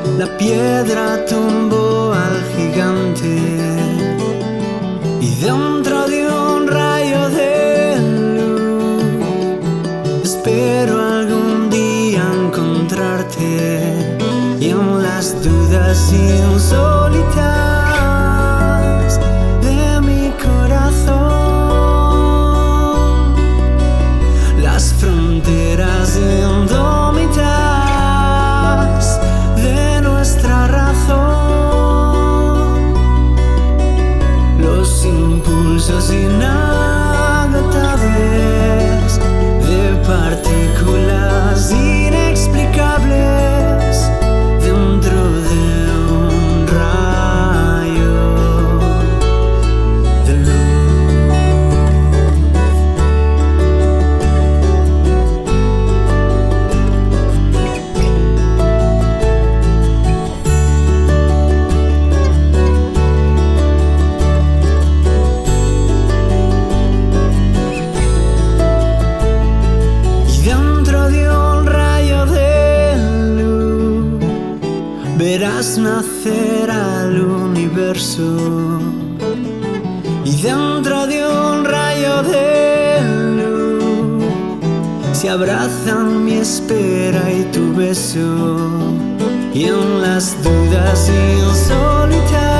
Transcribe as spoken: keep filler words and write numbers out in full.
La piedra tumbó al gigante y dentro de un rayo de luz espero algún día encontrarte y en las dudas insólitas de mi corazón, las fronteras indómitas de nuestra razón, los impulsos inagotables de partículas inexplicables dentro de un rayo de verás nacer al universo y dentro de un rayo de luz se abrazan mi espera y tu beso y en las dudas insólitas